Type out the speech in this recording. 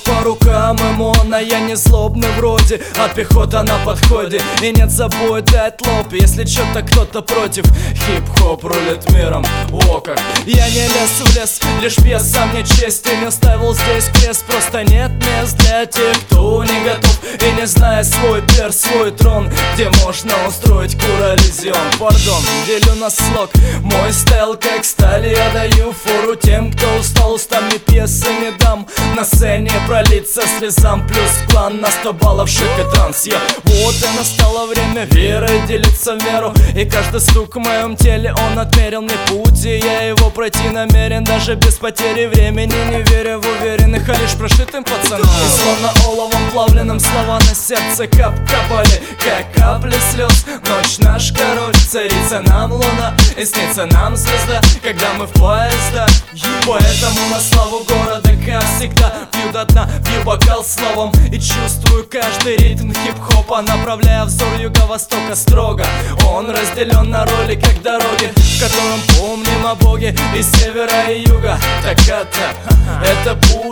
по рукам Эмона, я не злобный вроде, а пехота на подходе. И нет забоя дать лоб, если что-то кто-то против. Хип-хоп рулит миром, о как. Я не лез в лес, лишь пьеса мне честь. И не ставил здесь крест, просто нет мест для тех, кто не готов и не знает свой перс, свой трон, где можно устроить курализион. Пардон, делю на слог, мой стайл как сталь. Я даю фору тем, кто устал, устами пьесы не дам. На сцене пролиться слезам, плюс план на 100 баллов, шик и транс. Вот и настало время верой делиться в меру. И каждый стук в моем теле он отмерил мне путь, и я его пройти намерен, даже без потери времени. Не веря в уверенных, а лишь прошитым пацанам. И словно оловом плавленным слова на сердце капали, как капли слез. Ночь наш король, царица нам луна, и снится нам звезда, когда мы в поезда. Поэтому на славу города, как всегда, пью до дна, пью бокал словом. И чувствую каждый ритм хип-хопа, направляя взор юго-востока строго. Он разделен на роли, как дороги, в котором помним о Боге и севера, и юга. Так это путь